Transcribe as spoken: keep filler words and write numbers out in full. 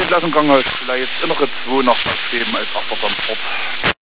entlassen gegangen, ist vielleicht innere zwei nach geben als Achtertransport.